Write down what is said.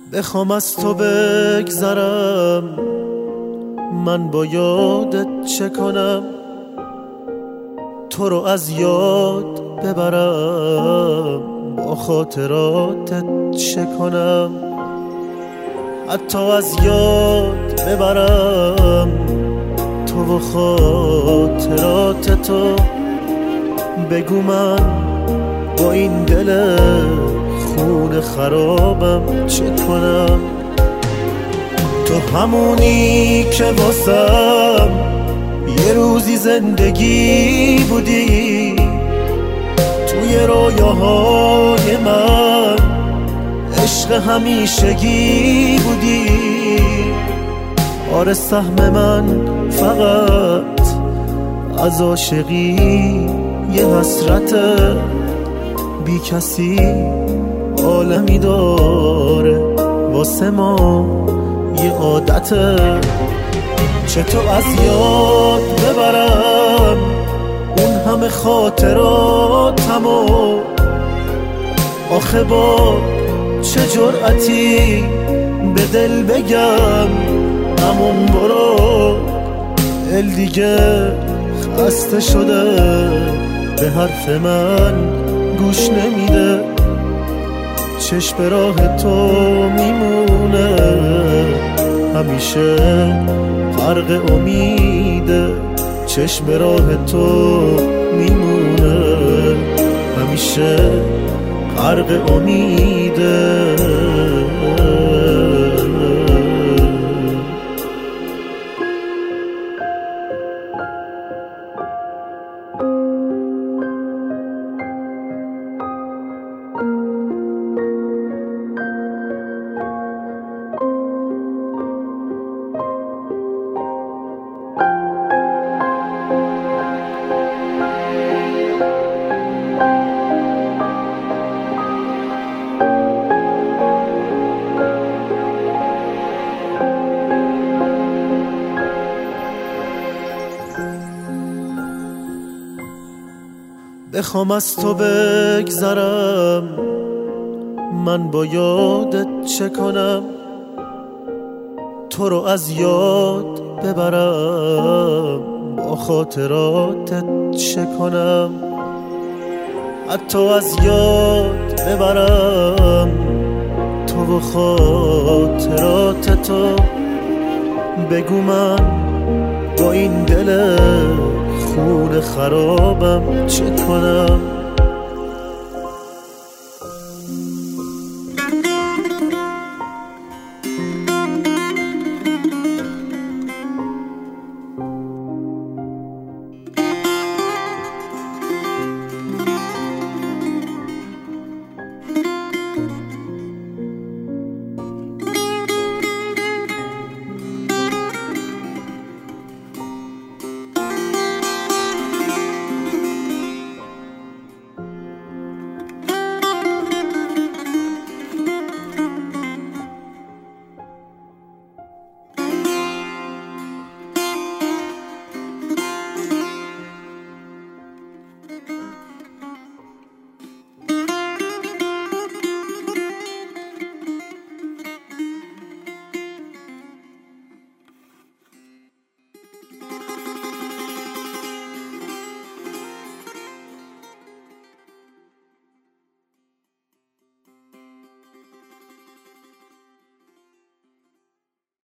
بخوام از تو بگذرم، من با یادت چه کنم؟ تو رو از یاد ببرم، با خاطراتت چه کنم؟ حتی از یاد ببرم تو و خاطرات تو، بگو من با این دل خون خرابم چه کنم؟ تو همونی که واسم یه روزی زندگی بودی، توی رویاهای من عشق همیشگی بودی. آره سهم من فقط از عاشقی یه حسرت، بی کسی عالمی داره واسه ما یه عادته. چطور از یاد ببرم اون همه خاطراتمو؟ آخه با چه جرأتی به دل بگم همون برو؟ دل دیگه خسته شده، به حرف من گوش نمیده. چشم به راه تو میمونه، همیشه غرق امیده. چشم به راه تو میمونه، همیشه غرق امیده. بخوام از تو بگذرم، من با یادت چه کنم؟ تو رو از یاد ببرم، با خاطراتت چه کنم؟ حتی از یاد ببرم تو و خاطرات تو، بگو من با این دل خون خرابم چه کنم؟